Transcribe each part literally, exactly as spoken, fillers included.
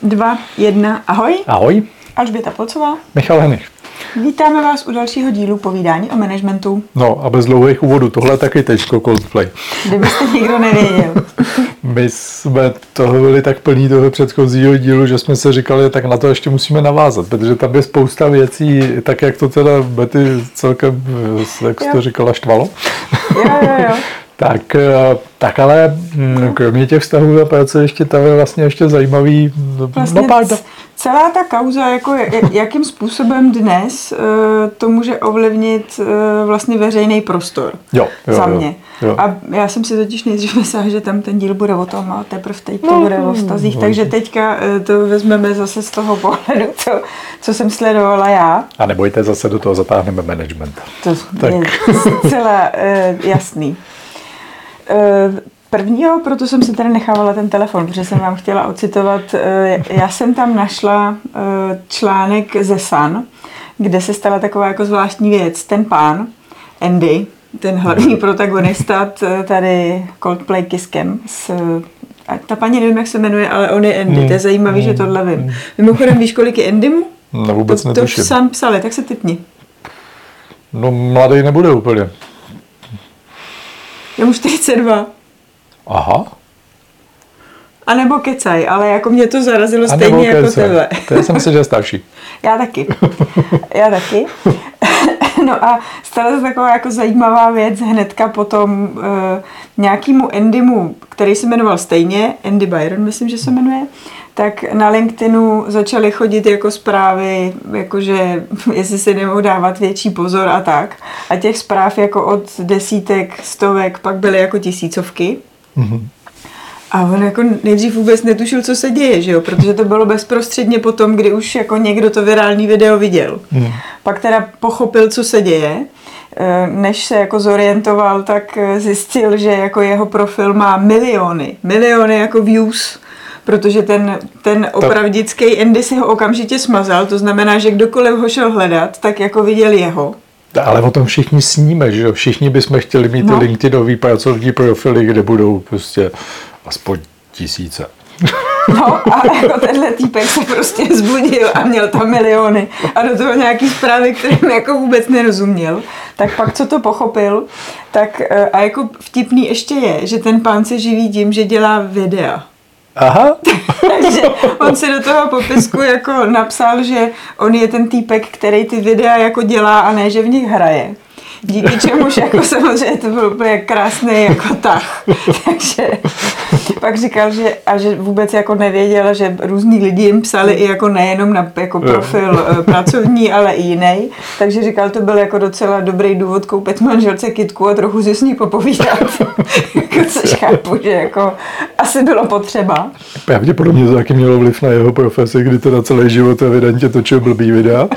dva, jedna, ahoj. Ahoj. Alžběta Polcová. Michal Henich. Vítáme vás u dalšího dílu povídání o managementu. No a bez dlouhých úvodů, tohle taky teďko Coldplay. Kdybyste nikdo nevěděl. My jsme toho byli tak plní toho předchozího dílu, že jsme se říkali, tak na to ještě musíme navázat, protože tam je spousta věcí, tak jak to teda Betty celkem, jak jsi to říkala, štvalo. Jo, jo, jo. Tak, tak ale kromě těch vztahů a práce ještě tam je vlastně ještě zajímavý. Vlastně no, pár... celá ta kauza, jako jakým způsobem dnes to může ovlivnit vlastně veřejný prostor. Jo, jo, za mě. Jo, jo. A já jsem si totiž nejdřív myslela, že tam ten díl bude o tom a teprve teď to no, bude o vztazích, no, takže teďka to vezmeme zase z toho pohledu, co, co jsem sledovala já. A nebojte, zase do toho zatáhneme management. To tak. Je celá uh, jasný. Prvního, proto jsem si tady nechávala ten telefon, protože jsem vám chtěla ocitovat. Já jsem tam našla článek ze Sun, kde se stala taková jako zvláštní věc. Ten pán, Andy, ten hlavní protagonista tady Coldplay Kisskem, s, a ta paní nevím, jak se jmenuje, ale on je Andy, to je zajímavý, že tohle vím. Mimochodem, víš, kolik je Andymu? No vůbec to, netuším. To Sun psali, tak se tipni. No mladý nebude úplně. Je mu čtyřicet dva. Aha. A nebo kecaj, ale jako mě to zarazilo a stejně jako tebe. To já si myslím, že je starší. Já taky. Já taky. No a stala se taková jako zajímavá věc hnedka potom uh, nějakýmu Andymu, který se jmenoval stejně, Andy Byron, myslím, že se jmenuje, tak na LinkedInu začaly chodit jako zprávy, jakože jestli si nemohou dávat větší pozor a tak. A těch zpráv jako od desítek, stovek, pak byly jako tisícovky. Mm-hmm. A on jako nejdřív vůbec netušil, co se děje, že jo? Protože to bylo bezprostředně potom, kdy už jako někdo to virální video viděl. Mm. Pak teda pochopil, co se děje. Než se jako zorientoval, tak zjistil, že jako jeho profil má miliony, miliony jako views, protože ten, ten opravdický Andy si ho okamžitě smazal, to znamená, že kdokoliv ho šel hledat, tak jako viděl jeho. Ale o tom všichni sníme, že jo? Všichni bychom chtěli mít no. ty LinkedInový pracovní profily, kde budou prostě aspoň tisíce. No a jako tenhle týpek se prostě zbudil a měl tam miliony a do toho nějaký zprávy, kterým jako vůbec nerozuměl. Tak pak, co to pochopil, tak a jako vtipný ještě je, že ten pán se živí tím, že dělá videa. Aha. Takže on si do toho popisku jako napsal, že on je ten týpek, který ty videa jako dělá a ne, že v nich hraje. Díky čemuž jako samozřejmě to byl úplně krásný jako tah. Takže pak říkal, že, a že vůbec jako nevěděl, že různý lidi jim psali i jako nejenom na jako profil pracovní, ale i jiný. Takže říkal, to byl jako docela dobrý důvod koupit manželce kytku a trochu si s ní popovídat. Což chápu, že jako asi bylo potřeba. Pravděpodobně to taky mělo vliv na jeho profesi, kdy teda celý život evidentně točil blbý videa.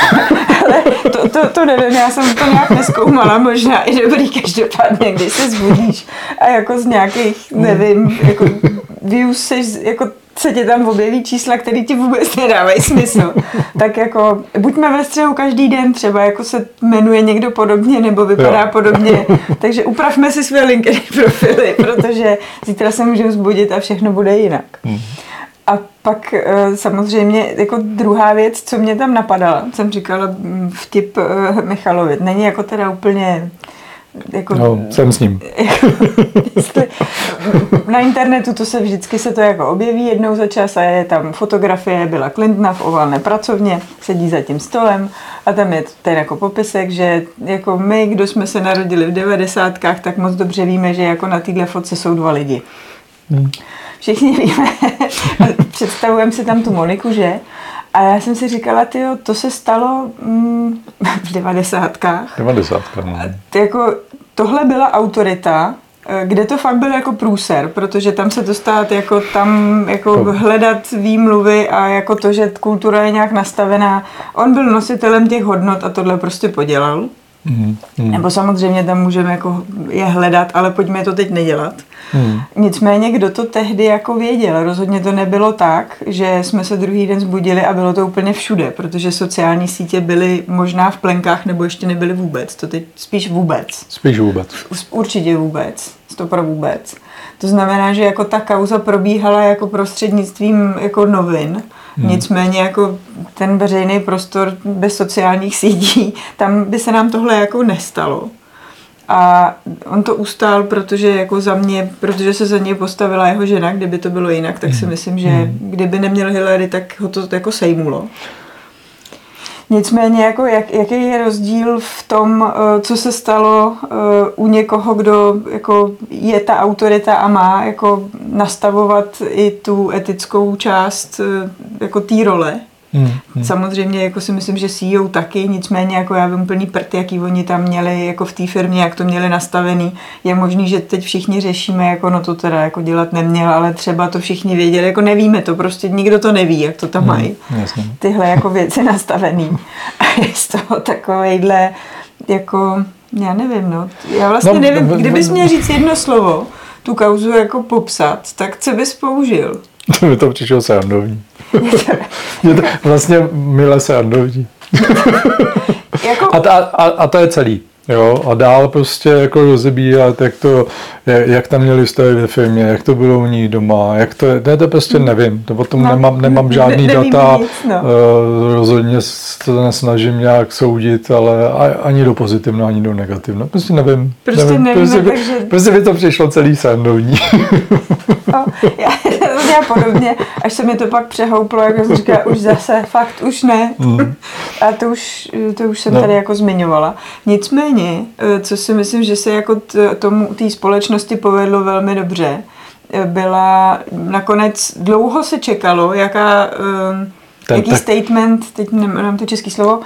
Ale to, to, to nevím, já jsem to nějak nezkoumala, možná i dobrý každopádně, když se zbudíš a jako z nějakých, nevím, jako views seš, jako se tě tam objeví čísla, které ti vůbec nedávají smysl. Tak jako buďme ve střehu každý den, třeba jako se jmenuje někdo podobně nebo vypadá jo. podobně, takže upravme si své LinkedIn profily, protože zítra se můžeme zbudit a všechno bude jinak. Hmm. A pak samozřejmě jako druhá věc, co mě tam napadala, jsem říkala vtip Michalovi, není jako teda úplně... Jako, no, jsem s ním. Jestli, na internetu to se vždycky se to jako objeví jednou za čas a je tam fotografie Billa Clintona v oválné pracovně, sedí za tím stolem a tam je ten jako popisek, že jako my, kdo jsme se narodili v devadesátkách, tak moc dobře víme, že jako na téhle fotce jsou dva lidi. Hmm. Všichni víme, představujeme si tam tu Moniku, že? A já jsem si říkala, tyjo, to se stalo mm, v devadesátkách. Devadesátka, no. Jako, tohle byla autorita, kde to fakt byl jako průser, protože tam se dostat, jako tam jako hledat výmluvy a jako to, že kultura je nějak nastavená. On byl nositelem těch hodnot a tohle prostě podělal. Mm, mm. Nebo samozřejmě tam můžeme jako je hledat, ale pojďme to teď nedělat. Mm. Nicméně, kdo to tehdy jako věděl, rozhodně to nebylo tak, že jsme se druhý den zbudili a bylo to úplně všude, protože sociální sítě byly možná v plenkách nebo ještě nebyly vůbec, to teď spíš vůbec. Spíš vůbec. Určitě vůbec. naprosto pro vůbec. To znamená, že jako ta kauza probíhala jako prostřednictvím jako novin, hmm. nicméně jako ten veřejný prostor bez sociálních sítí, tam by se nám tohle jako nestalo. A on to ustál, protože jako za mě, protože se za něj postavila jeho žena, kdyby to bylo jinak, tak si myslím, že kdyby neměl Hillary, tak ho to jako sejmulo. Nicméně, jako jak, jaký je rozdíl v tom, co se stalo u někoho, kdo jako je ta autorita a má jako nastavovat i tu etickou část jako té role. Hmm, hmm. Samozřejmě jako si myslím, že C E O taky, nicméně jako já vím plný prd, jaký oni tam měli jako v té firmě, jak to měli nastavený. Je možný, že teď všichni řešíme, jako no to teda jako dělat neměl, ale třeba to všichni věděli, jako nevíme to, prostě nikdo to neví, jak to tam mají. Hmm, tyhle jako věci nastavený. A je z toho takovejhle jako, já nevím, no. Já vlastně no, nevím, kdybys měl říct jedno slovo, tu kauzu jako popsat, tak co bys použil? To mi to přišlo srandovní. Je to vlastně milé srandovní. jako... a, a, a to je celý. Jo? A dál prostě jako rozebírat, jak, to, jak, jak tam měli vztahy ve firmě, jak to bylo u ní doma, jak to je, ne, to prostě nevím. To potom no, nemám, nemám žádný ne, data, nic, no. uh, rozhodně se nesnažím nějak soudit, ale ani do pozitivno, ani do negativno. Prostě nevím. Prostě nevím. nevíme, prostě, takže... prostě by to přišlo celý srandovní. No, já, já podobně, až se mi to pak přehouplo, jako jsem říkala, už zase, fakt už ne. Mm. A to už, to už jsem no. tady jako zmiňovala. Nicméně, co si myslím, že se jako t, tomu té společnosti povedlo velmi dobře, byla nakonec, dlouho se čekalo, jaká, Ten, jaký tak... statement, teď nemám to český slovo,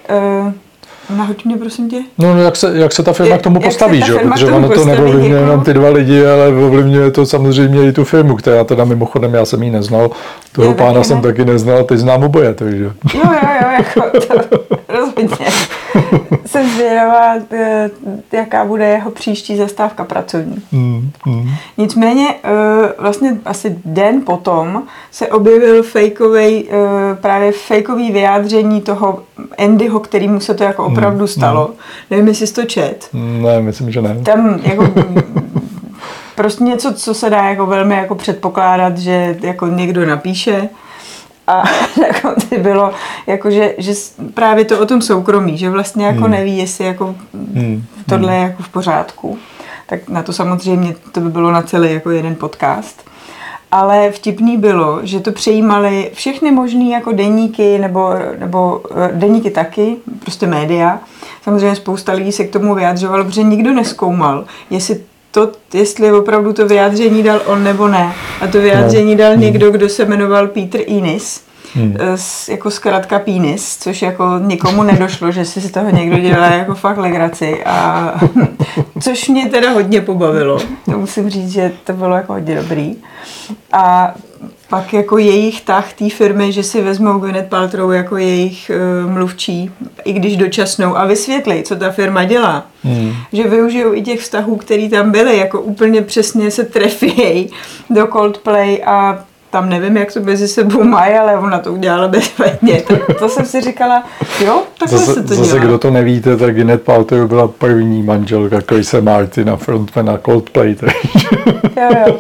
nahoď mě, prosím tě. No, jak se, jak se ta firma k tomu postaví, že? Protože ono to neovlivňuje jenom ty dva lidi, ale ovlivňuje to samozřejmě i tu firmu, která teda mimochodem, já jsem ji neznal, toho je, pána taky jsem ne. taky neznal, teď znám oboje, takže. Jo, jo, jo, jako to rozhodně. Jsem zvědavá, jaká bude jeho příští zastávka pracovní. Mm, mm. Nicméně vlastně asi den potom se objevil fejkovej, právě fejkový vyjádření toho Andyho, kterýmu se to jako opravdu stalo. Mm. Nevím, jestli jsi to čet. Ne, myslím, že ne. Tam jako prostě něco, co se dá jako velmi jako předpokládat, že jako někdo napíše. A jako to bylo, jako že, že právě to o tom soukromí, že vlastně jako hmm. neví, jestli jako hmm. tohle je jako v pořádku. Tak na to samozřejmě to by bylo na celý jako jeden podcast. Ale vtipný bylo, že to přejímali všechny možný jako deníky nebo, nebo deníky taky, prostě média. Samozřejmě spousta lidí se k tomu vyjadřovalo, protože nikdo nezkoumal, jestli to, jestli opravdu to vyjádření dal on nebo ne. A to vyjádření dal někdo, kdo se jmenoval Peter Ennis, hmm. jako zkrátka Penis, což jako nikomu nedošlo, že si z toho někdo dělá jako fakt legraci. A což mě teda hodně pobavilo. To musím říct, že to bylo jako hodně dobrý. A pak jako jejich tah té firmy, že si vezmou Gwyneth Paltrow jako jejich uh, mluvčí, i když dočasnou, a vysvětlí, co ta firma dělá. Hmm. Že využijou i těch vztahů, který tam byly, jako úplně přesně se trefí do Coldplay a tam nevím, jak to mezi sebou mají, ale ona to udělala bezvadně. To, to jsem si říkala, jo, takhle zase, se to zase, dělá. Kdo to nevíte, tak Gwyneth Paltrow byla první manželka Chrisa Martina, frontmana Coldplay. Jo, jo.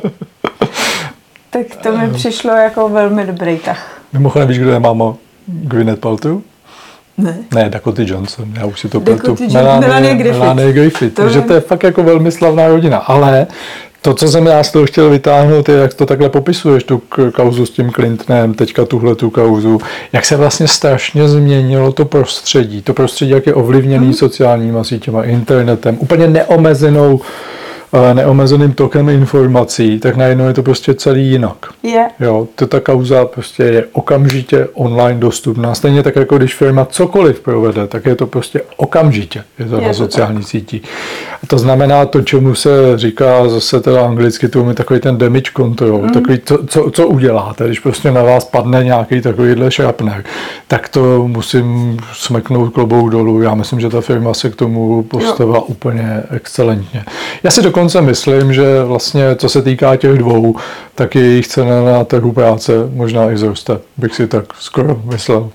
Tak to mi přišlo jako velmi dobrý tah. Mimochodem, víš, kdo je máma Gwyneth Paltrow? Ne. Ne, Dakota Johnson, já už si to pletu. Melanie Griffith. Melanie Griffith, takže to je fakt jako velmi slavná rodina, ale to, co jsem já z toho chtěl vytáhnout, je, jak to takhle popisuješ, tu kauzu s tím Clintonem, teďka tuhle tu kauzu, jak se vlastně strašně změnilo to prostředí. To prostředí, jak je ovlivněný hmm. sociálníma sítěma, internetem, úplně neomezenou neomezeným tokem informací, tak najednou je to prostě celý jinak. Je. Jo, to ta kauza prostě je okamžitě online dostupná. Stejně tak, jako když firma cokoliv provede, tak je to prostě okamžitě. Je to je na to sociální tak. síti. A to znamená to, čemu se říká zase teda anglicky, tomu je takový ten damage control, mm. takový, co, co, co uděláte, když prostě na vás padne nějaký takovýhle šrapner, tak to musím smeknout klobouk dolů. Já myslím, že ta firma se k tomu postavila jo. úplně excelentně. Já si dokonce myslím, že vlastně, co se týká těch dvou, tak jejich cena na trhu práce možná i zroste, bych si tak skoro myslel.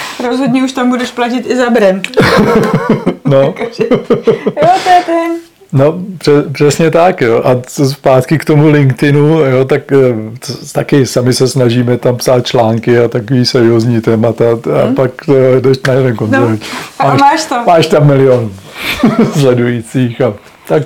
Rozhodně už tam budeš platit i za brand. No. Jo, to je ten. No, přesně tak, jo. A zpátky k tomu LinkedInu, jo, tak taky sami se snažíme tam psát články a takový seriózní témata a hmm. pak jdeš na jeden koncert. No, a máš, máš to. Máš tam milion sledujících a tak.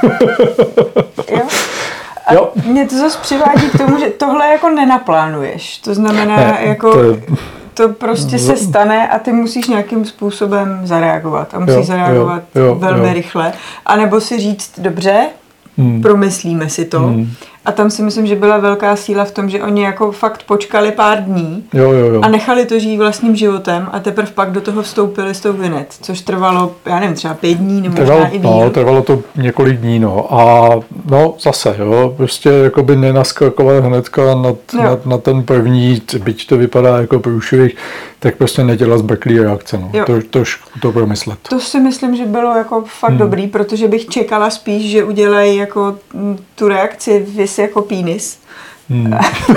Jo. A jo. Mě to zase přivádí k tomu, že tohle jako nenaplánuješ. To znamená, ne, jako... To... To prostě se stane a ty musíš nějakým způsobem zareagovat. A musíš jo, zareagovat jo, jo, velmi jo. rychle. A nebo si říct, dobře, hmm. promyslíme si to. Hmm. A tam si myslím, že byla velká síla v tom, že oni jako fakt počkali pár dní jo, jo, jo. a nechali to žít vlastním životem a teprve pak do toho vstoupili s tou Vinet, což trvalo, já nevím, třeba pět dní nebo trvalo, možná i díl. No, trvalo to několik dní, no. A no zase, jo, prostě jakoby nenaskakovat hnedka na, na, na ten první, byť to vypadá jako průšvih, tak prostě nedělat zbrklý reakce, no. To, to, to promyslet. To si myslím, že bylo jako fakt hmm. dobrý, protože bych čekala spíš, že udělají jako tu reakci vys jako penis. Hmm.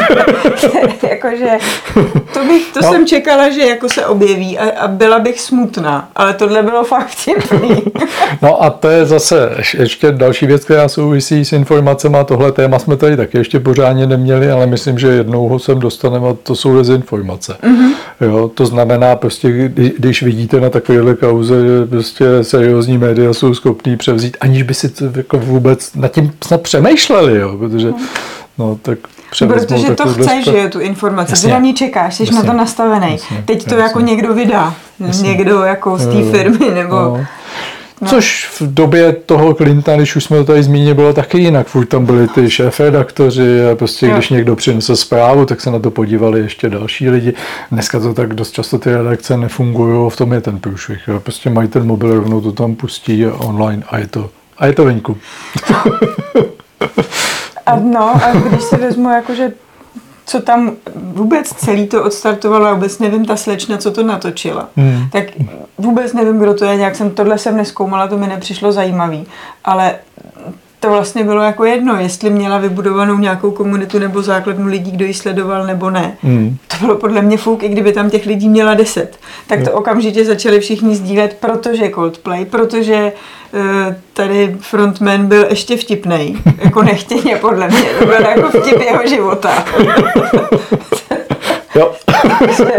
Jakože to, bych, to no. jsem čekala, že jako se objeví a, a byla bych smutná, ale tohle bylo fakt vtipný. No a to je zase ještě další věc, která souvisí s informacemi. Tohle téma jsme tady taky ještě pořádně neměli, ale myslím, že jednou ho sem dostaneme a to jsou dezinformace. Mm-hmm. Jo, to znamená prostě, když vidíte na takovéhle kauze, že prostě seriózní média jsou schopní převzít, aniž by si to jako vůbec nad tím snad přemýšleli, jo, protože no, tak protože to chceš, že je tu informaci, ty na ní čekáš, jsi jasně, na to nastavený. Jasně, teď to jasně. jako někdo vydá, jasně. někdo jako z té firmy, nebo... No. No. Což v době toho Clintona, když už jsme to tady zmínili, bylo taky jinak. Furt tam byli ty šéfredaktoři a prostě jo. když někdo přinesl zprávu, tak se na to podívali ještě další lidi. Dneska to tak dost často ty redakce nefungují, v tom je ten průšvih. Prostě mají ten mobil, rovnou to tam pustí online a je to, a je to venku. A no, a když se vezmu, jakože co tam vůbec celý to odstartovalo, a vůbec nevím, ta slečna, co to natočila, hmm. tak vůbec nevím, kdo to je, nějak jsem, tohle jsem nezkoumala, to mi nepřišlo zajímavý, ale to vlastně bylo jako jedno, jestli měla vybudovanou nějakou komunitu nebo základnu lidí, kdo ji sledoval nebo ne. Hmm. To bylo podle mě fuk, i kdyby tam těch lidí měla deset. Tak to okamžitě začali všichni sdílet, protože Coldplay, protože uh, tady frontman byl ještě vtipnej. Jako nechtěně podle mě. To byl jako vtip jeho života. Jo. takže,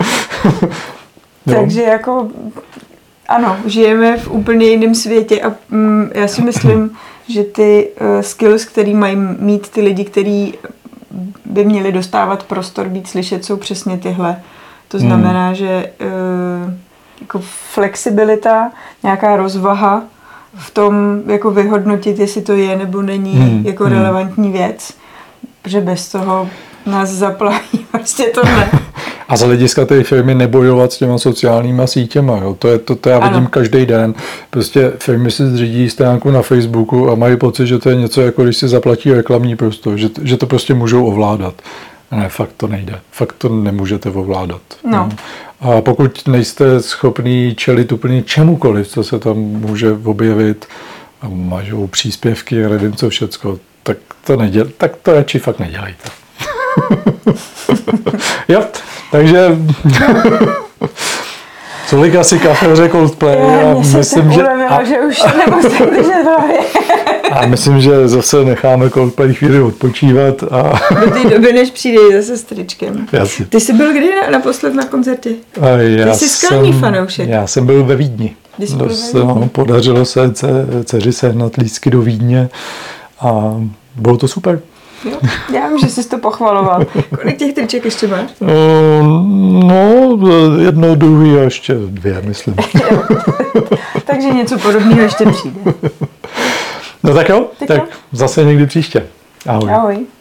takže jako ano, žijeme v úplně jiném světě a mm, já si myslím, že ty uh, skills, který mají mít ty lidi, kteří by měli dostávat prostor, být slyšet, jsou přesně tyhle. To znamená, hmm. že uh, jako flexibilita, nějaká rozvaha v tom jako vyhodnotit, jestli to je nebo není hmm. jako hmm. relevantní věc, protože bez toho nás zaplaví, prostě to ne. A z hlediska té firmy nebojovat s těma sociálníma sítěma. Jo. To, je, to, to já vidím ano. každý den. Prostě firmy si zřídí stránku na Facebooku a mají pocit, že to je něco, jako když si zaplatí reklamní prostor, že, že to prostě můžou ovládat. Ne, fakt to nejde. Fakt to nemůžete ovládat. No. A pokud nejste schopný čelit úplně čemukoliv, co se tam může objevit, a mažou příspěvky, já nevím co všecko, tak to, neděl, tak to radši fakt nedělejte. Jo, takže tolik asi kafeře Coldplay a myslím, že a, že už nemusím držet hlavě. A myslím, že zase necháme Coldplay chvíli odpočívat a do té doby, než přijde zase s tričkem. Jasně. Ty jsi byl kdy naposled na koncertě? A já Ty jsi skalní fanoušek. Já jsem byl ve Vídni. Dost, no, podařilo se dceři sehnat lístky do Vídně a bylo to super. Jo, já vím, že jsi to pochvaloval. Kolik těch triček ještě máš? No, jedno, druhý a ještě dvě, myslím. Takže něco podobného ještě přijde. No tak jo, tak, tak zase někdy příště. Ahoj. Ahoj.